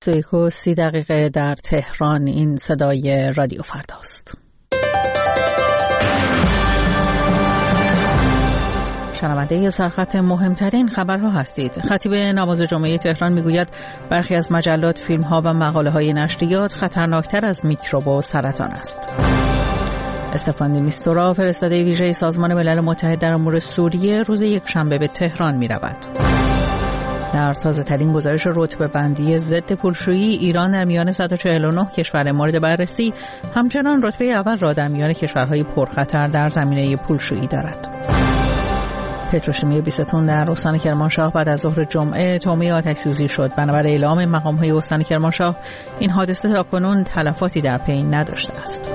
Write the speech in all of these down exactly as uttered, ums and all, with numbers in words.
یک و سی دقیقه در تهران. این صدای رادیو فرداست. شنونده سرخط مهمترین خبرها هستید. خطیب نماز جمعه تهران میگوید برخی از مجلات، فیلم‌ها و مقاله‌های نشریات خطرناکتر از میکروب و سرطان است. استفان دی میستورا، فرستاده ویژه سازمان ملل متحد در امور سوریه، روز یکشنبه به تهران می‌رود. در تازه‌ترین گزارش رتبه بندی ضد پولشویی، ایران در میان صد و چهل و نه کشور مورد بررسی همچنان رتبه اول را در میان کشورهای پرخطر در زمینه پولشویی دارد. پتروشیمی بیستون در استان کرمانشاه بعد از ظهر جمعه تومه آتش‌سوزی شد. بنابر اعلام مقام‌های استان کرمانشاه، این حادثه تاکنون تلفاتی در پی نداشته است.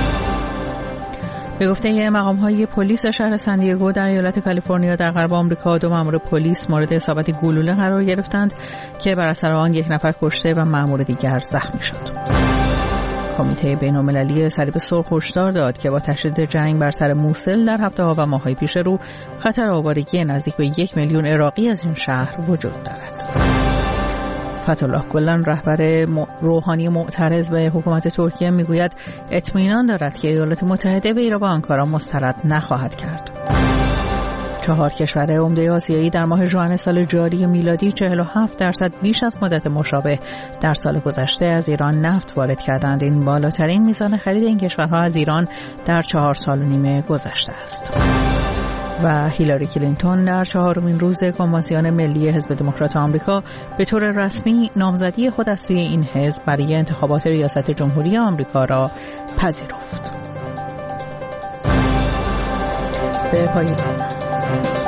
به گفته مقام‌های پلیس شهر سندیگو در ایالت کالیفرنیا در غرب آمریکا، دو مأمور پلیس مورد اصابت گلوله قرار گرفتند که بر اثر آن یک نفر کشته و مأمور دیگر زخمی شد. کمیته بین‌المللی صلیب سرخ هشدار داد که با تشدید جنگ بر سر موصل در هفته‌ها و ماه‌های پیش رو، خطر آوارگی نزدیک به یک میلیون عراقی از این شهر وجود دارد. فتح‌الله گلن، رهبر روحانی معترض به حکومت ترکیه، میگوید اطمینان دارد که ایالات متحده وی را به آنکارا مسترد نخواهد کرد. چهار کشور عمده آسیایی در ماه ژوئن سال جاری میلادی چهل و هفت درصد بیش از مدت مشابه در سال گذشته از ایران نفت وارد کردند. این بالاترین میزان خرید این کشورها از ایران در چهار سال و نیم گذشته است. و هیلاری کلینتون در چهارمین روز کنوانسیون ملی حزب دموکرات آمریکا به طور رسمی نامزدی خود از سوی این حزب برای انتخابات ریاست جمهوری آمریکا را پذیرفت. به پایان